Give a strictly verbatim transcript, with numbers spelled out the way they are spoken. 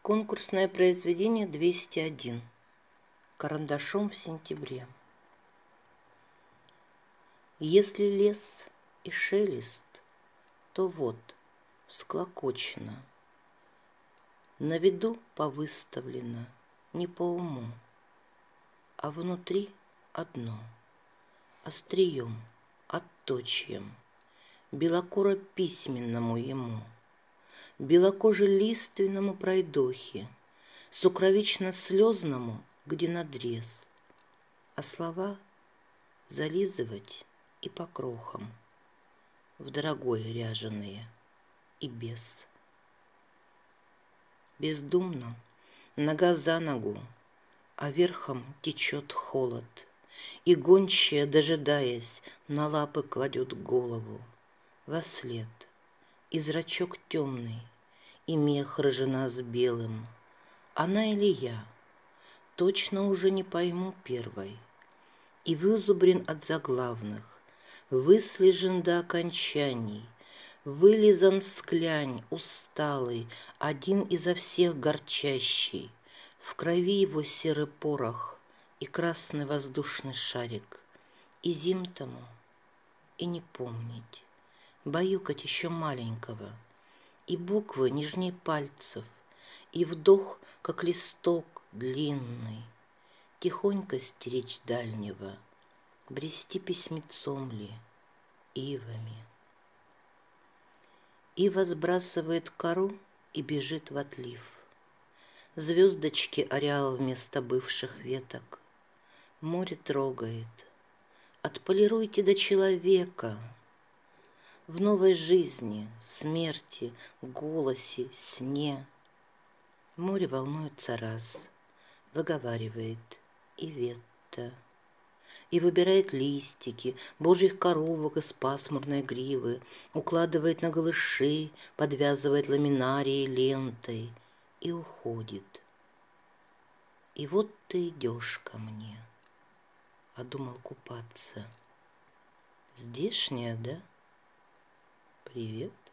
Конкурсное произведение двести один. Карандашом в сентябре. Если лес и шелест, то вот всклокочено, на виду повыставлено не по уму, а внутри одно, острием, отточьем, белокуро-письменному ему, белокоже-лиственному пройдохе, сукровично-слезному, где надрез, а слова зализывать и по крохам, в дорогое ряженые и без. Бездумно, нога за ногу, а верхом течет холод, и гончая, дожидаясь, на лапы кладет голову вослед, и зрачок темный, и мех рыжина с белым. Она или я, точно уже не пойму первой, и вызубрен от заглавных, выслежен до окончаний, вылизан в склянь, усталый, один изо всех горчащий, в крови его серый порох и красный воздушный шарик, и зим тому, и не помнить, баюкать еще маленького, и буквы нежней пальцев, и вдох, как листок длинный, тихонько стеречь дальнего, брести письмецом ли, ивами. Ива сбрасывает кору и бежит в отлив. Звездочки ореал вместо бывших веток. Море трогает. Отполируйте до человека. В новой жизни, смерти, голосе, сне. Море волнуется раз, выговаривает Иветта. И выбирает листики божьих коровок из пасмурной гривы, укладывает на голыши, подвязывает ламинарией лентой и уходит. И вот ты идешь ко мне, а думал купаться. Здешняя, да? Привет.